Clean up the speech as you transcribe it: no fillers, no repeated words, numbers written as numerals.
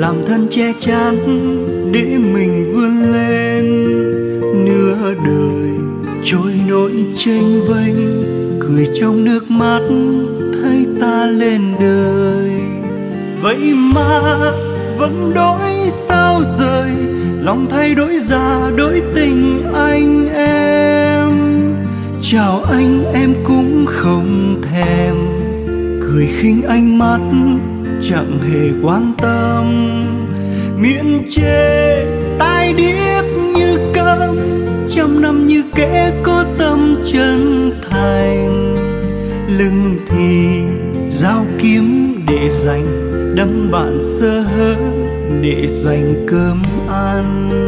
làm thân che chắn để mình vươn lên. Nửa đời trôi nổi chênh vênh, cười trong nước mắt thấy ta lên đời. Vậy mà vẫn đổi sao rời, lòng thay đổi già đổi tình anh em. Chào anh em cũng không thèm, cười khinh ánh mắt chẳng hề quan tâm. Miệng chê tai điếc như câm, trăm năm như kẻ có tâm chân thành. Lưng thì dao kiếm để dành, đâm bạn sơ hở để dành cơm ăn.